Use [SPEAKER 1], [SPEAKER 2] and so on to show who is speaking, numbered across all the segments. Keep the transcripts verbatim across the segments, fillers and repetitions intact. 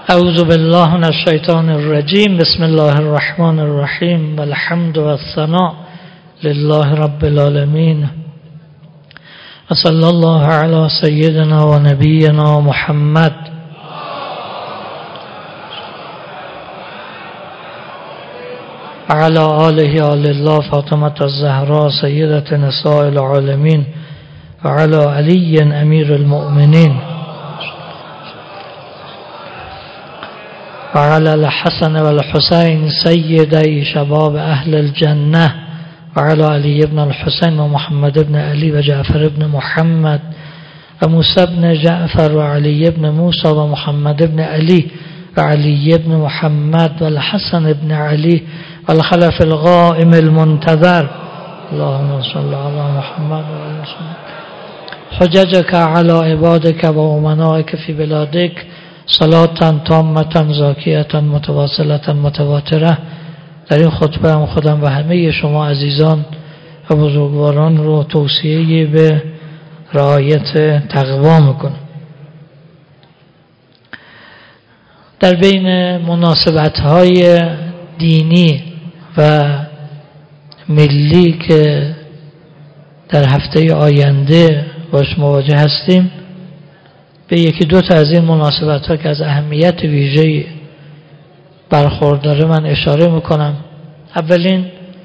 [SPEAKER 1] اعوذ بالله من الشیطان الرجیم. بسم الله الرحمن الرحیم. والحمد والثناء لله رب العالمین. و صلی الله علی سیدنا و نبینا محمد و علی آله آل الله فاطمه الزهراء سیدة نساء العالمین و علی علی امیر المؤمنین و علی الحسن و الحسین سیدی شباب اهل الجنه و علی علی ابن الحسین و محمد ابن علی و جعفر ابن محمد و موسی ابن جعفر و علی ابن موسی و محمد ابن علی و علی ابن محمد و الحسن ابن علی و الخلف القائم المنتظر. اللهم صل علی محمد و علی محمد. حججك على عبادك و امنائك في بلادك صلاة تامة زاکیة متواصلة متواترة. در این خطبه هم خودم و همه شما عزیزان و بزرگواران رو توصیه به رعایت تقوا میکنم. در بین مناسبت‌های دینی و ملی که در هفته آینده باش مواجه هستیم، به یکی دو تا از این مناسبت‌ها که از اهمیت ویژه‌ای برخورداره من اشاره میکنم. اولین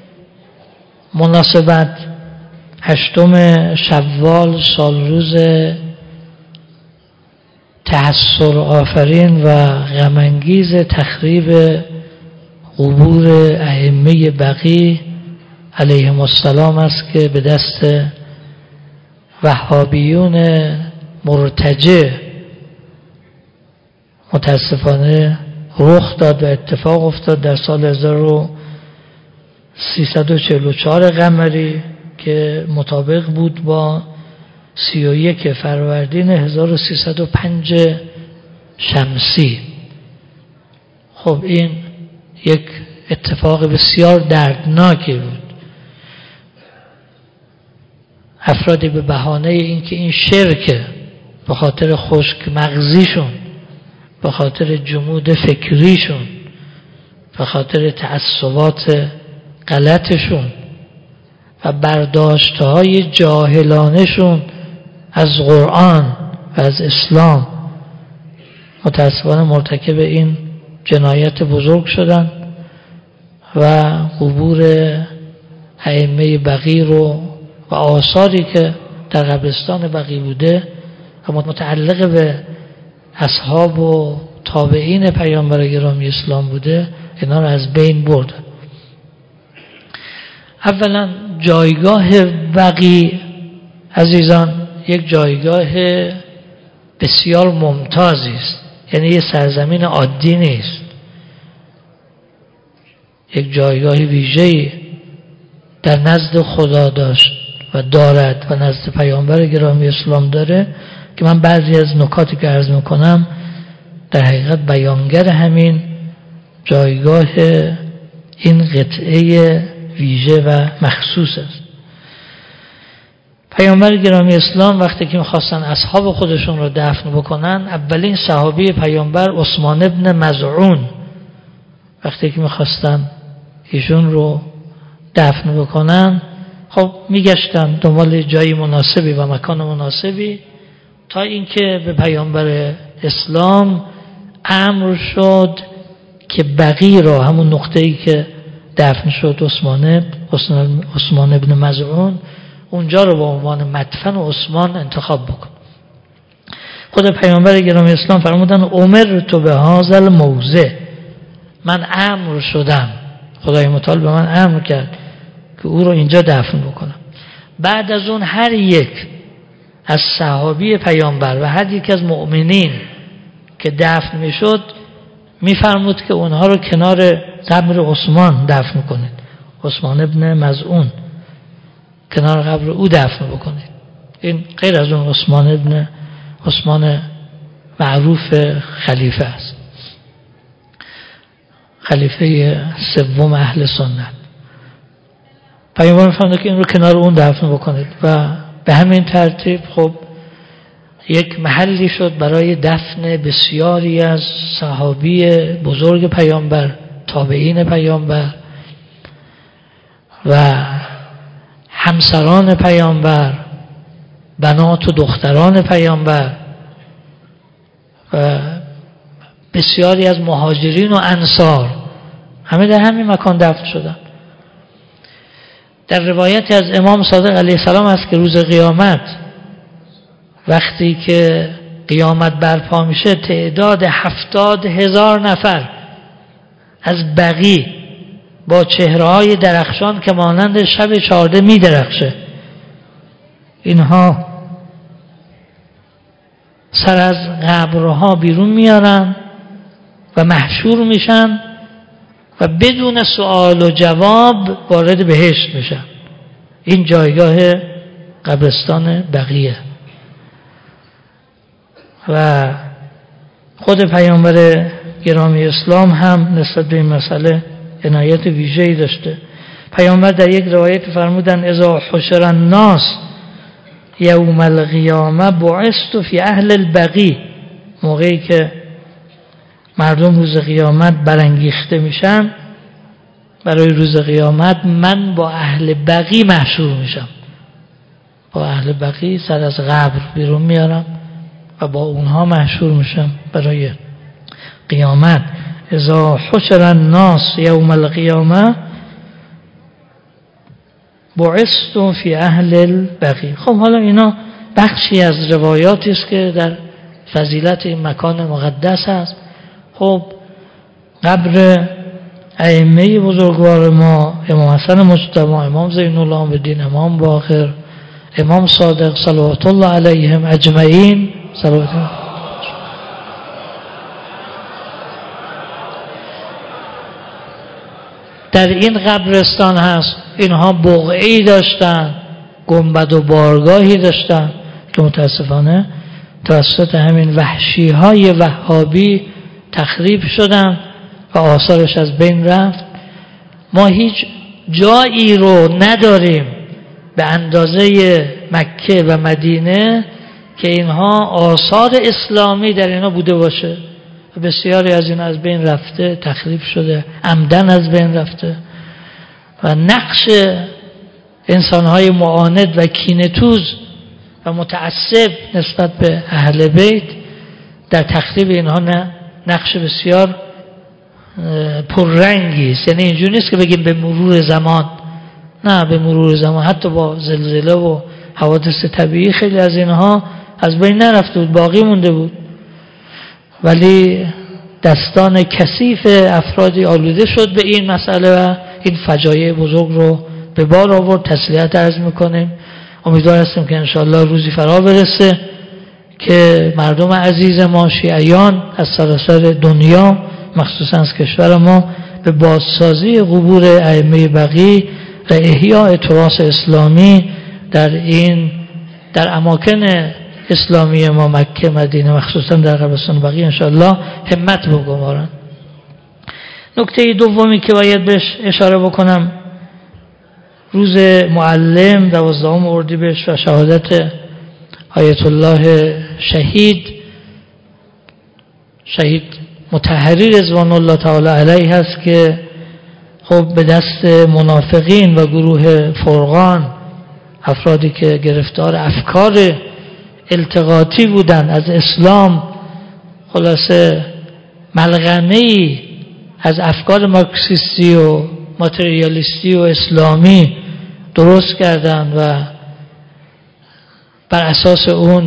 [SPEAKER 1] مناسبت هشتم شوال، سال روز تحسر آفرین و غم‌انگیز تخریب قبور ائمه بقی علیهم السلام است که به دست وهابیون مرتجع متاسفانه رخ داد و اتفاق افتاد در سال هزار و سیصد و چهل و چهار قمری که مطابق بود با سی و یک فروردین هزار و سیصد و پنج شمسی. خب این یک اتفاق بسیار دردناکی بود. افرادی به بهانه اینکه این شرک به خاطر خشک مغزیشون، به خاطر جمود فکریشون، به خاطر تعصبات غلطشون و برداشتهای جاهلانشون از قرآن و از اسلام متاسفانه مرتکب این جنایت بزرگ شدن و قبور ائمه بقی رو و آثاری که در قبرستان بقی بوده و متعلق به اصحاب و تابعین پیامبر گرامی اسلام بوده، اینا رو از بین برد. اولا جایگاه بقی عزیزان یک جایگاه بسیار ممتازی است، یعنی یه سرزمین عادی نیست، یک جایگاه ویژه‌ای در نزد خدا داشت و دارد و نزد پیامبر گرامی اسلام داره که من بعضی از نکاتی که عرض میکنم در حقیقت بیانگر همین جایگاه این قطعه ویژه و مخصوص است. پیامبر گرامی اسلام وقتی که میخواستن اصحاب خودشون رو دفن بکنن، اولین صحابی پیامبر عثمان ابن مظعون وقتی که میخواستن ایشون رو دفن بکنن، خب میگشتن دنبال جایی مناسبی و مکان مناسبی تا اینکه به پیامبر اسلام امر شد که بقی را، همون نقطه‌ای که دفن شد عثمان عثمان ابن مظعون، اونجا رو به عنوان مدفن عثمان انتخاب بکن. خود پیامبر گرامی اسلام فرمودن امرت بهذا الموضع، من امر شدم، خدای متعال به من امر کرد که او رو اینجا دفن بکنم. بعد از اون هر یک از صحابی پیامبر و هر یک از مؤمنین که دفن میشد میفرمود که اونها رو کنار قبر عثمان دفن کنید، عثمان ابن مظعون کنار قبر او دفن بکنید. این غیر از اون عثمان ابن عثمان معروف خلیفه است، خلیفه سوم اهل سنت. پیامبر فرمود که این رو کنار اون دفن بکنید و به همین ترتیب خب یک محلی شد برای دفن بسیاری از صحابی بزرگ پیامبر، تابعین پیامبر و همسران پیامبر، بنات و دختران پیامبر و بسیاری از مهاجرین و انصار، همه در همین مکان دفن شدن. در روایتی از امام صادق علیه السلام است که روز قیامت وقتی که قیامت برپا میشه تعداد هفتاد هزار نفر از بقی با چهره‌های درخشان که مانند شب چهارده می درخشه، اینها سر از قبرها بیرون میارن و محشور میشن و بدون سؤال و جواب وارد بهشت میشن. این جایگاه قبرستان بقیه. و خود پیامبر گرامی اسلام هم نسبت به این مسئله عنایت ویژه‌ای داشته. پیامبر در یک روایت فرمودن اذا حشر الناس یوم القیامه بعثت فی اهل البقیع، موقعی که مردم روز قیامت برانگیخته میشن برای روز قیامت، من با اهل بقیع محشور میشم، با اهل بقیع سر از قبر بیرون میارم و با اونها محشور میشم برای قیامت. اذا حشر الناس یوم القیامه بعثت فی اهل البقیع. خب حالا اینا بخشی از روایاتی است که در فضیلت این مکان مقدس است. خب قبر ائمه بزرگوار ما، امام حسن مجتبی، امام زین العابدین، امام باقر، امام صادق صلوات الله علیهم اجمعین، صلوات الله، در این قبرستان هست. اینها بقعه‌ای داشتن، گنبد و بارگاهی داشتن که متاسفانه توسط همین وحشی‌های وهابی تخریب شدن و آثارش از بین رفت. ما هیچ جایی رو نداریم به اندازه مکه و مدینه که اینها آثار اسلامی در اینا بوده باشه. بسیاری از این از بین رفته، تخریب شده، عمدن از بین رفته و نقش انسانهای معاند و کینه‌توز و متعصب نسبت به اهل بیت در تخریب اینها نه نقش بسیار پررنگی است. یعنی اینجوری نیست که بگیم به مرور زمان، نه، به مرور زمان حتی با زلزله و حوادث طبیعی خیلی از اینها از بین نرفته بود، باقی مونده بود، ولی دستان کثیف افرادی آلوده شد به این مسئله و این فجایع بزرگ رو به بار آورد. تسلیت عرض میکنیم، امیدوار هستیم که انشاءالله روزی فرا برسه که مردم عزیز ما شیعیان از سراسر دنیا، مخصوصا از کشور ما، به بازسازی قبور ائمه بقیع و احیاء تراث اسلامی در این در اماکن اسلامی ما، مکه، مدینه، مخصوصا در قبرستان بقیع، انشاءالله همت بگمارن. نکته دومی که باید بهش اشاره بکنم، روز معلم دوازدهم اردیبهشت و شهادت آیت الله شهید شهید مطهری رضوان الله تعالی علیه هست که خب به دست منافقین و گروه فرقان، افرادی که گرفتار افکار التقاطی بودن از اسلام، خلاصه ملغمه‌ای از افکار مارکسیستی و ماتریالیستی و اسلامی درست کردن و بر اساس اون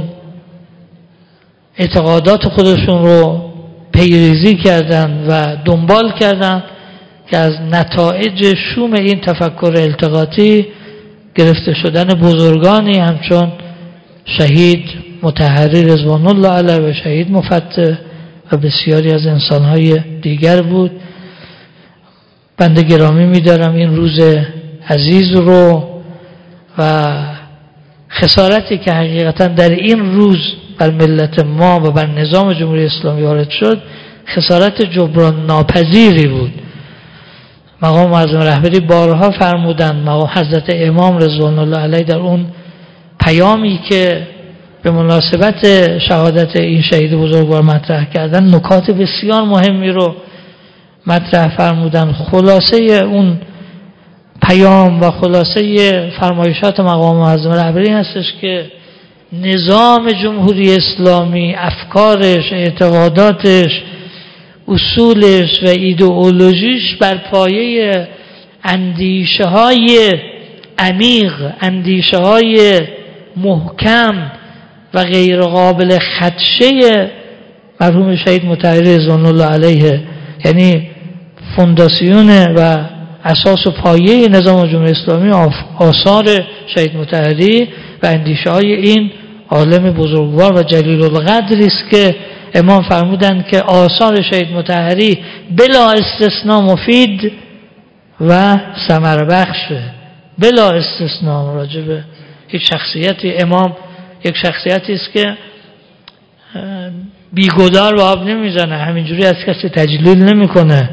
[SPEAKER 1] اعتقادات خودشون رو پیریزی کردن و دنبال کردن که از نتایج شوم این تفکر التقاطی گرفته شدن بزرگانی همچون شهید مطهری رضوان الله علیه و شهید مفتح و بسیاری از انسانهای دیگر بود. بنده گرامی می‌دارم این روز عزیز رو و خسارتی که حقیقتا در این روز بر ملت ما و بر نظام جمهوری اسلامی وارد شد، خسارت جبران ناپذیری بود. مقام معظم رهبری بارها فرمودند، مقام حضرت امام رضوان الله علیه در اون پیامی که به مناسبت شهادت این شهید بزرگوار مطرح کردن، نکات بسیار مهمی رو مطرح فرمودن. خلاصه اون پیام و خلاصه فرمایشات مقام معظم رهبری هستش که نظام جمهوری اسلامی، افکارش، اعتقاداتش، اصولش و ایدئولوژیش بر پایه اندیشه های عمیق، اندیشه های محکم و غیر قابل خدشه مرحوم شهید مطهری رضوان الله علیه، یعنی فونداسیون و اساس و پایه نظام جمهوری اسلامی آثار شهید مطهری و اندیشه های این عالم بزرگوار و جلیل القدری است که امام فرمودند که آثار شهید مطهری بلا استثناء مفید و ثمر بخشه. بلا استثناء راجبه یک شخصیتی، امام یک شخصیتی است که بیگدار به آب نمیزنه، همینجوری از کسی تجلیل نمیکنه.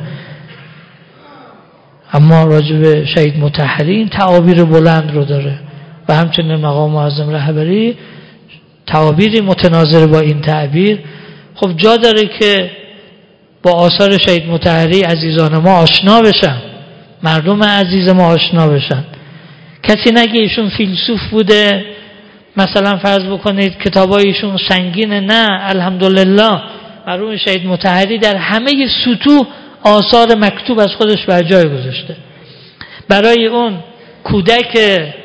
[SPEAKER 1] اما راجب شهید مطهری این تعابیر بلند رو داره و همچنین مقام معظم رهبری تعابیری متناظر با این تعبیر. خب جا داره که با آثار شهید مطهری عزیزان ما آشنا بشن، مردم عزیز ما آشنا بشن. کسی نگه ایشون فیلسوف بوده، مثلا فرض بکنید کتابای ایشون سنگینه. نه، الحمدلله مرحوم شهید مطهری در همه سطوح آثار مکتوب از خودش بر جای گذاشته. برای اون کودک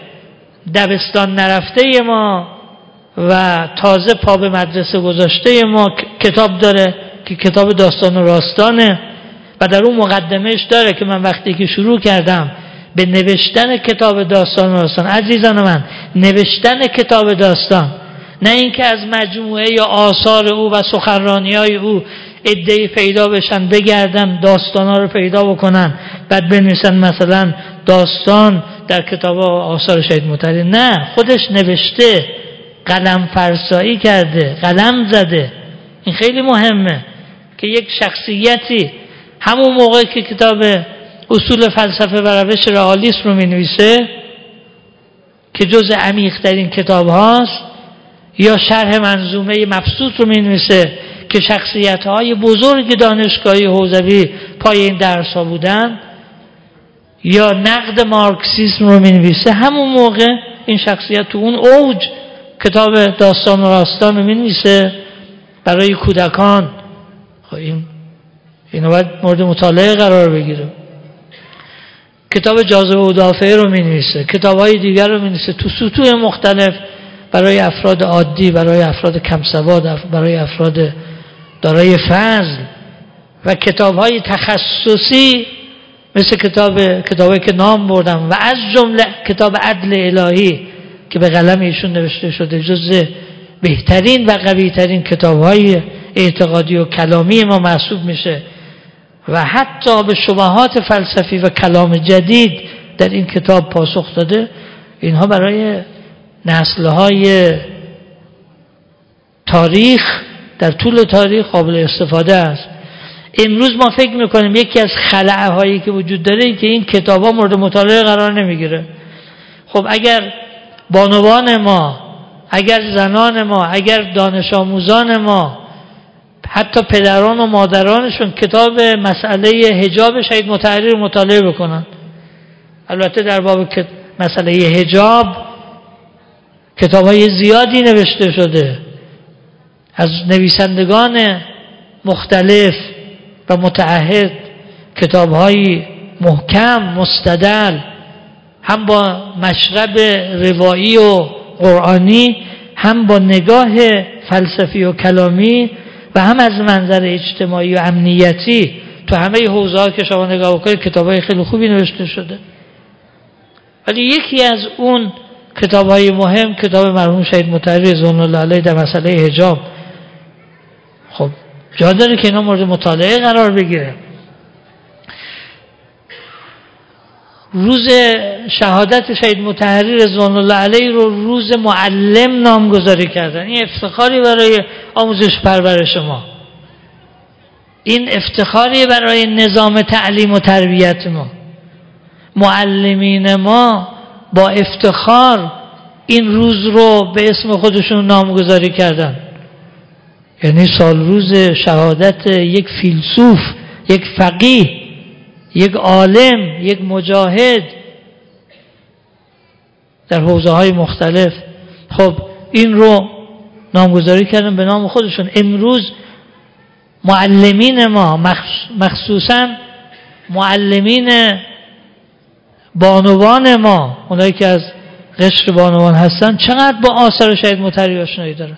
[SPEAKER 1] دبستان نرفته ما و تازه پا به مدرسه گذاشته ما کتاب داره که کتاب داستان و راستانه و در اون مقدمهش داره که من وقتی که شروع کردم به نوشتن کتاب داستان و راستان، عزیزان من، نوشتن کتاب داستان، نه اینکه از مجموعه یا آثار او و سخنرانی‌های او عده‌ای پیدا بشن بگردن داستانا رو پیدا بکنن بعد بنویسن مثلا داستان در کتاب آثار شهید مطهری. نه، خودش نوشته، قلم فرسایی کرده، قلم زده. این خیلی مهمه که یک شخصیتی همون موقع که کتاب اصول فلسفه و روش رئالیسم رو می‌نویسه که جز عمیق‌ترین کتاب هاست، یا شرح منظومه مبسوط رو می‌نویسه که شخصیت‌های بزرگ دانشگاهی حوزوی پای این درس‌ها بودن، یا نقد مارکسیسم رو می‌نویسه، همون موقع این شخصیت تو اون اوج کتاب داستان و راستان رو می‌نویسه برای کودکان. خب این اینو باید مورد مطالعه قرار بگیره. کتاب جاذبه و دافعه رو می‌نویسه، کتاب‌های دیگر رو می‌نویسه تو سطوح مختلف برای افراد عادی، برای افراد کم سواد، برای افراد دارای فضل، و کتاب‌های تخصصی مثل کتاب کتابی که نام بردم و از جمله کتاب عدل الهی که به قلم ایشون نوشته شده، جز بهترین و قوی‌ترین کتاب‌های اعتقادی و کلامی ما محسوب میشه و حتی به شبهات فلسفی و کلام جدید در این کتاب پاسخ داده. اینها برای نسل‌های تاریخ در طول تاریخ قابل استفاده است. امروز ما فکر میکنیم یکی از خلأهایی که وجود داره این که این کتاب‌ها مورد مطالعه قرار نمیگیره. خب اگر بانوان ما، اگر زنان ما، اگر دانش آموزان ما، حتی پدران و مادرانشون کتاب مسئله حجاب شهید مطهری رو مطالعه بکنن، البته در باب مسئله حجاب کتاب‌های زیادی نوشته شده از نویسندگان مختلف و متعهد، کتاب‌های محکم مستدل، هم با مشرب روایی و قرآنی، هم با نگاه فلسفی و کلامی، و هم از منظر اجتماعی و امنیتی. تو همه حوزه‌ها که شما نگاه بکنید کتاب‌های خیلی خوبی نوشته شده. ولی یکی از اون کتاب‌های مهم کتاب مرحوم شهید مطهری رضوان الله علیه در مسئله حجاب. خب جا داره که اینا مورد مطالعه قرار بگیره. روز شهادت شهید مطهری رضوان الله علیه رو روز معلم نامگذاری کردن. این افتخاری برای آموزش پرورش ما، این افتخاری برای نظام تعلیم و تربیت ما. معلمین ما با افتخار این روز رو به اسم خودشون نامگذاری کردن. یعنی سال روز شهادت یک فیلسوف، یک فقیه، یک عالم، یک مجاهد در حوزه‌های مختلف. خب این رو نامگذاری کردن به نام خودشون. امروز معلمین ما، مخصوصا معلمین بانوان ما، اونایی که از قشر بانوان هستن، چقدر با آثار شهید مطهری آشنایی دارن؟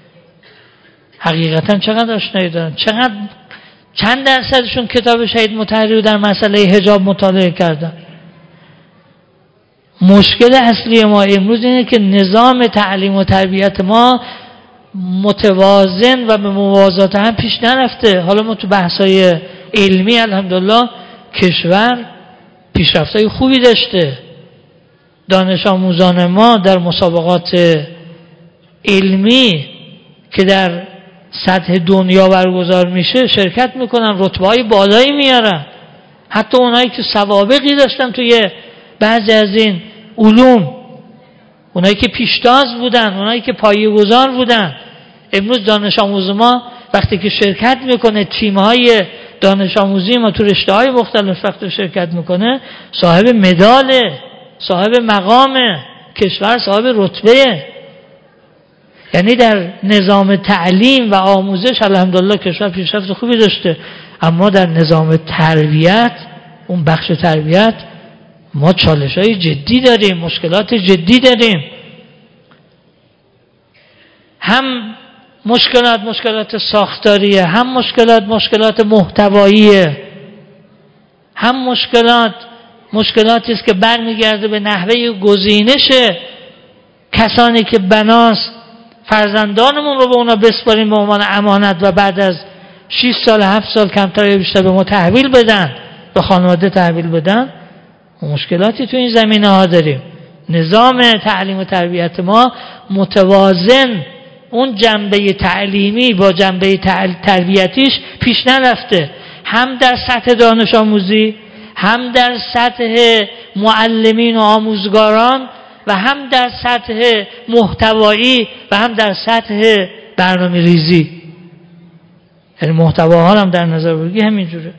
[SPEAKER 1] حقیقتا چقدر آشنایی دارن؟ چقدر چند درصدشون کتاب شهید مطهری رو در مسئله حجاب مطالعه کردن؟ مشکل اصلی ما امروز اینه که نظام تعلیم و تربیت ما متوازن و به موازات هم پیش نرفته. حالا ما تو بحث‌های علمی الحمدلله کشور پیشرفت‌های خوبی داشته. دانش آموزان ما در مسابقات علمی که در سطح دنیا برگزار میشه شرکت میکنن، رتبه‌های بالایی میارن. حتی اونایی که سوابقی داشتن توی بعضی از این علوم، اونایی که پیشتاز بودن، اونایی که پایه‌گذار بودن، امروز دانش آموز ما وقتی که شرکت میکنه، تیم‌های دانش آموزی ما تو رشته‌های مختلف وقتی شرکت میکنه، صاحب مداله، صاحب مقام کشور، صاحب رتبه. یعنی در نظام تعلیم و آموزش الحمدلله کشور پیشرفت خوبی داشته، اما در نظام تربیت، اون بخش تربیت، ما چالش‌های جدی داریم، مشکلات جدی داریم. هم مشکلات مشکلات ساختاریه، هم مشکلات مشکلات محتواییه، هم مشکلات مشکلاتی است که برمیگرده به نحوه گزینش کسانی که بناس فرزندانمون رو به اونا بسپاریم به عنوان امانت و بعد از شش سال هفت سال کمتر یا بیشتر به ما تحویل بدن، به خانواده تحویل بدن. مشکلاتی تو این زمینه ها داریم. نظام تعلیم و تربیت ما متوازن، اون جنبه تعلیمی با جنبه تربیتیش پیش نرفته، هم در سطح دانش آموزی، هم در سطح معلمین و آموزگاران، و هم در سطح محتوایی، و هم در سطح برنامه ریزی. یعنی محتواها هم در نظر بگیری همینجوره.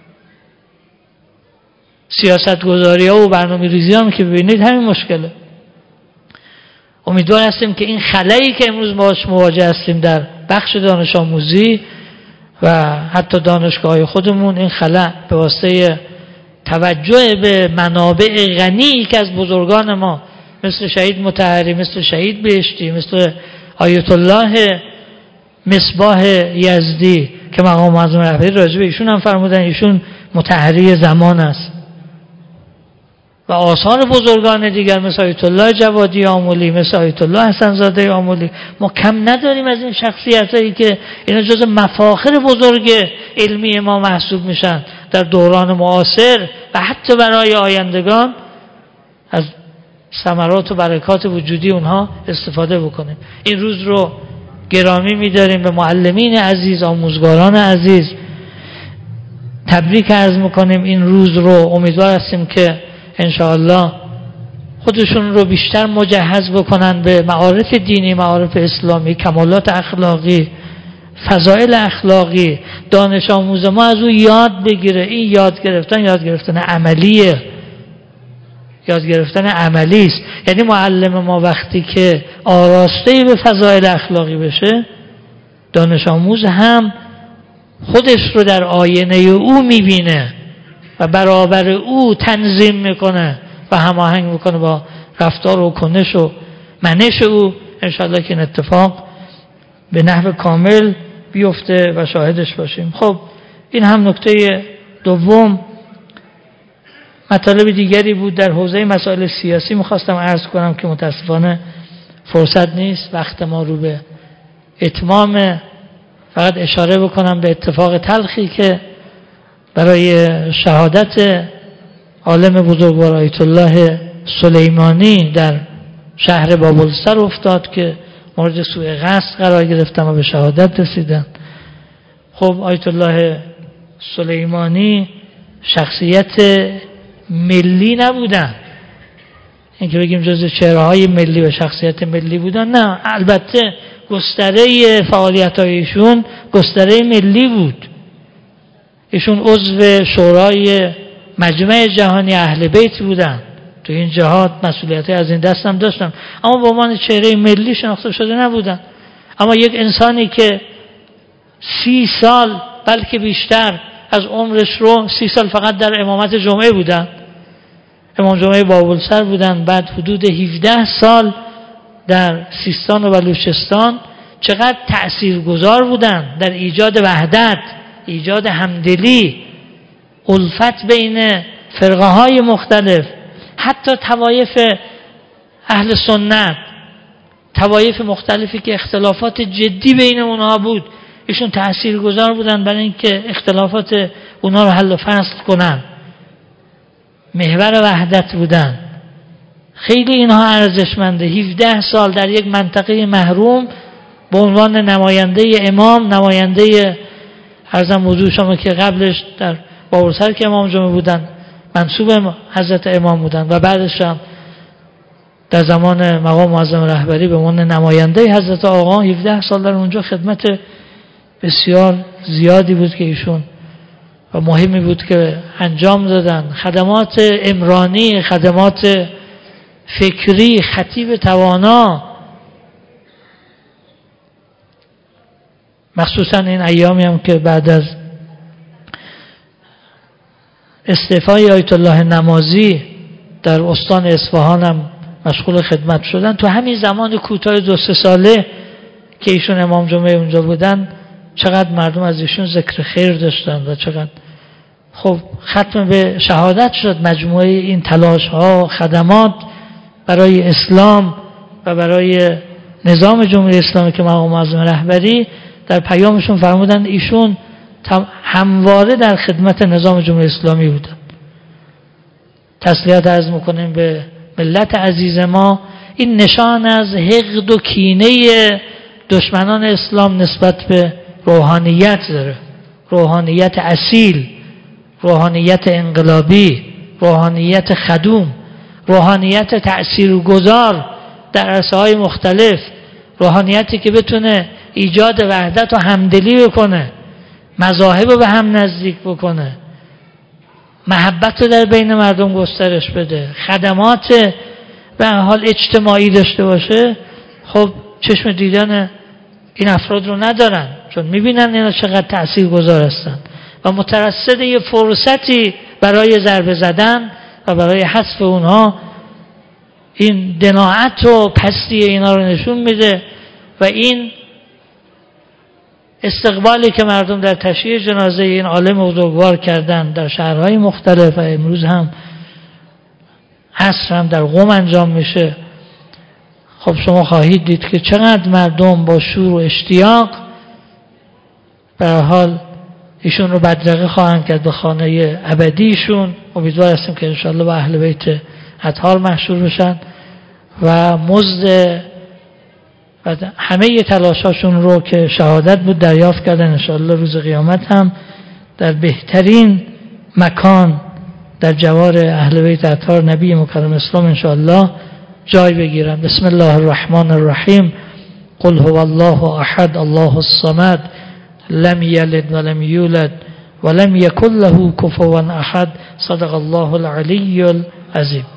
[SPEAKER 1] سیاست گذاری ها و برنامه ریزی هم که ببینید همین مشکله. امیدوار هستیم که این خلایی که امروز باهاش مواجه هستیم در بخش دانش آموزی و حتی دانشگاه‌های خودمون، این خلا به واسطه توجه به منابع غنی که از بزرگان ما مثل شهید مطهری، مثل شهید بهشتی، مثل آیت الله مصباح یزدی که مقام معظم رهبری راجع به ایشون هم فرمودن، ایشون مطهری زمان است، و آثار بزرگان دیگر مثل آیت الله جوادی آملی، مثل آیت الله حسن زاده آملی. ما کم نداریم از این شخصیتایی که اینا جز مفاخر بزرگ علمی ما محسوب میشن در دوران معاصر و حتی برای آیندگان از ثمرات و برکات وجودی اونها استفاده بکنیم. این روز رو گرامی می‌داریم، به معلمین عزیز، آموزگاران عزیز تبریک عرض می‌کنیم. این روز رو امیدوار هستیم که انشاءالله خودشون رو بیشتر مجهز بکنن به معارف دینی، معارف اسلامی، کمالات اخلاقی، فضائل اخلاقی. دانش آموز ما از او یاد بگیره. این یاد گرفتن یاد گرفتن عملیه، یاد گرفتن عملی است. یعنی معلم ما وقتی که آراسته به فضائل اخلاقی بشه، دانش آموز هم خودش رو در آینه او میبینه و برابر او تنظیم میکنه و هماهنگ میکنه با رفتار و کنش و منش او. انشاءالله که این اتفاق به نحو کامل بیفته و شاهدش باشیم. خب این هم نکته دوم. مطالب دیگری بود در حوزه مسائل سیاسی میخواستم عرض کنم که متاسفانه فرصت نیست، وقت ما رو به اتمام. فقط اشاره بکنم به اتفاق تلخی که برای شهادت عالم بزرگوار آیت الله سلیمانی در شهر بابلسر افتاد که مورد سوء قصد قرار گرفتن و به شهادت رسیدن. خب آیت الله سلیمانی شخصیت ملی نبودن، اینکه بگیم جزء چهره‌های ملی و شخصیت ملی بودن، نه، البته گستره فعالیت‌های ایشون گستره ملی بود. ایشون عضو شورای مجمع جهانی اهل بیت بودن، تو این جهاد مسئولیت از این دست هم داشتن، اما به عنوان چهره ملی شناخته شده نبودن. اما یک انسانی که سی سال بلکه بیشتر از عمرش رو، سی سال فقط در امامت جمعه بودن، امام جمعه بابلسر بودن، بعد حدود هفده سال در سیستان و بلوچستان، چقدر تأثیرگذار بودن در ایجاد وحدت، ایجاد همدلی، الفت بین فرقه های مختلف، حتی طوایف اهل سنت، طوایف مختلفی که اختلافات جدی بین اونها بود، ایشون تأثیرگذار بودن برای اینکه اختلافات اونها رو حل و فصل کنن، محور وحدت بودن. خیلی اینها ارزشمنده. هفده سال در یک منطقه محروم به عنوان نماینده امام، نماینده عرضم موضوع شما که قبلش در بابلسر که امام جمعه بودن منصوب حضرت امام بودن و بعدش هم در زمان مقام معظم رهبری به عنوان نماینده حضرت آقا هفده سال در اونجا خدمت بسیار زیادی بود که ایشون و مهمی بود که انجام دادن. خدمات عمرانی، خدمات فکری، خطیب توانا، مخصوصا این ایامی هم که بعد از استعفای آیت الله نمازی در استان اصفهان هم مشغول خدمت شدن. تو همین زمان کوتاه دو سه ساله که ایشون امام جمعه اونجا بودن چقدر مردم از ایشون ذکر خیر داشتن و چقدر خب ختم به شهادت شد. مجموعه این تلاش ها، خدمات برای اسلام و برای نظام جمهوری اسلامی که مقام معظم رهبری در پیامشون فرمودن ایشون همواره در خدمت نظام جمهوری اسلامی بودن. تسلیت عرض میکنیم به ملت عزیز ما. این نشان از حقد و کینه دشمنان اسلام نسبت به روحانیت داره، روحانیت اصیل، روحانیت انقلابی، روحانیت خدوم، روحانیت تأثیرگذار در عرصه‌های مختلف، روحانیتی که بتونه ایجاد وحدت و همدلی بکنه، مذاهب رو به هم نزدیک بکنه، محبت رو در بین مردم گسترش بده، خدمات به حال اجتماعی داشته باشه. خب چشم دیدن این افراد رو ندارن، چون میبینن اینا چقدر تأثیرگذار هستن و مترصد یه فرصتی برای ضربه زدن و برای حذف اونها این دناعت و پستی اینا رو نشون میده. و این استقبالی که مردم در تشییع جنازه این عالم بزرگوار کردن در شهرهای مختلف و امروز هم عصر هم در قم انجام میشه، خب شما خواهید دید که چقدر مردم با شور و اشتیاق به هر حال ایشون رو بدرقه خواهند کرد به خانه ابدیشون. امیدوار هستیم که انشاءالله با اهل بیت اطهار محشور بشن و مزد و همه تلاشاشون رو که شهادت بود دریافت کردن، انشاءالله روز قیامت هم در بهترین مکان در جوار اهل بیت اطهار نبی مکرم اسلام انشاءالله جای بگیرن. بسم الله الرحمن الرحیم. قل هو الله احد الله الصمد لم یلد ولم یولد ولم یکن له کفوا احد. صدق الله العلی العظیم.